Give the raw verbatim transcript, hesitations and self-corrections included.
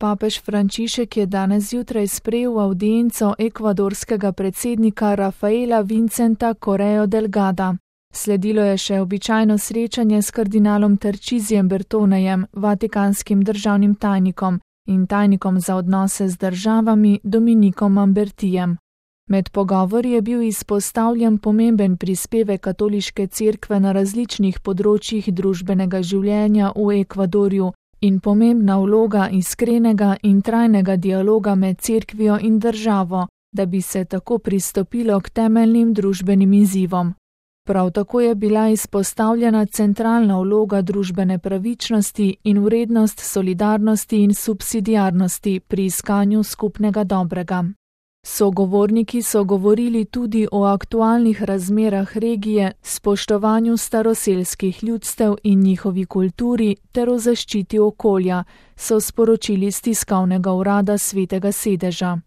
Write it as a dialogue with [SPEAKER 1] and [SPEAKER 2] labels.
[SPEAKER 1] Papež Frančišek je danes zjutraj sprejel avdienco ekvadorskega predsednika Rafaela Vincenta Correo Delgada. Sledilo je še običajno srečanje s kardinalom Tarcisijem Bertonejem, vatikanskim državnim tajnikom, in tajnikom za odnose z državami Dominikom Mambertijem. Med pogovori je bil izpostavljen pomemben prispevek katoliške cerkve na različnih področjih družbenega življenja v Ekvadorju in pomembna vloga iskrenega in trajnega dialoga med cerkvijo in državo, da bi se tako pristopilo k temeljnim družbenim izzivom. Prav tako je bila izpostavljena centralna vloga družbene pravičnosti in vrednost solidarnosti in subsidiarnosti pri iskanju skupnega dobrega. Sogovorniki so govorili tudi o aktualnih razmerah regije, spoštovanju staroselskih ljudstev in njihovi kulturi ter o zaščiti okolja, so sporočili s tiskovnega urada Svetega sedeža.